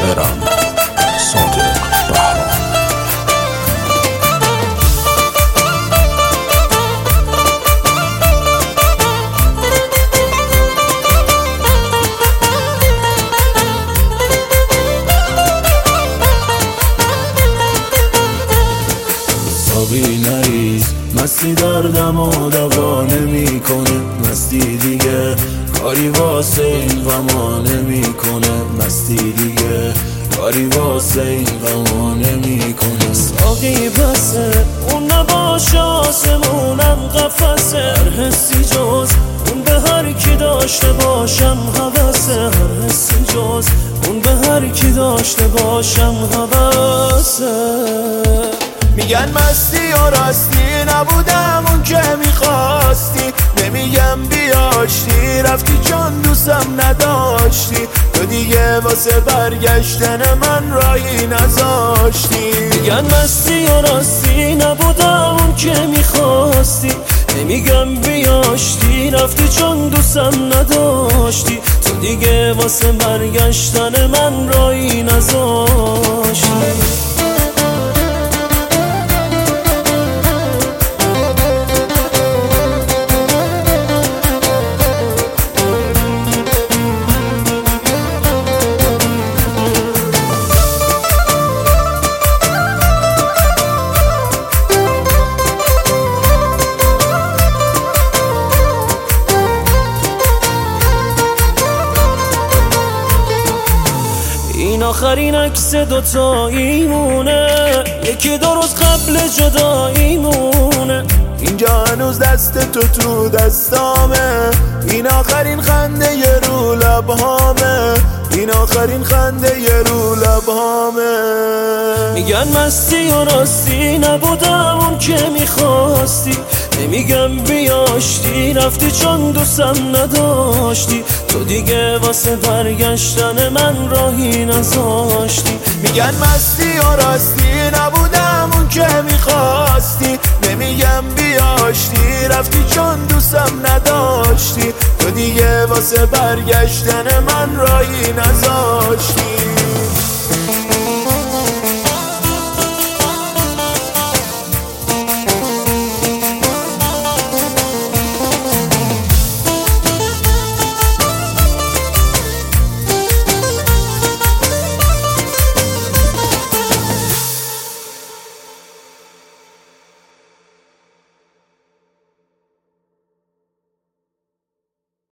شاعرم صادق بهرام. ساقی نریز مستی دردم و دوا نمیکنه، مستی دیگه کاری واسه این غما نمیکنه، مستی دیگه کاری واسه این غما نمیکنه. ساقی بسه اون نباشه آسمونم قفسه، هر حسی جز اون به هر کی داشته باشم حوثه، هر حسی جز اون به هر کی داشته باشم حوثه. میگن مستی و راستی نبودم اون که میخواستی، نمیگم بیاشتی رفتی چون دوستم نداشتی، تو دیگه واسه برگشتن من راهی نذاشتی. میگن مستی و راستی نبودم اون که میخواستی، نمیگم بیاشتی رفتی چون دوستم نداشتی، تو دیگه واسه برگشتن من راهی نذاشتی. این آخرین عکس دوتاییمونه، یکی دو روز قبل جداییمونه، اینجا هنوز دست تو دستامه، این آخرین خنده یه رو لبهامه، این آخرین خنده یه رو لبهامه. میگن مستی و راستی نبودم اون که میخواستی، نمیگم بیاشتی رفتی چون دوستم نداشتی، تو دیگه واسه برگشتن من راهی نذاشتی. میگن مستی و راستی نبودم اون که میخواستی، نمیگم بیاشتی رفتی چون دوستم نداشتی، تو دیگه واسه برگشتن من راهی نذاشتی.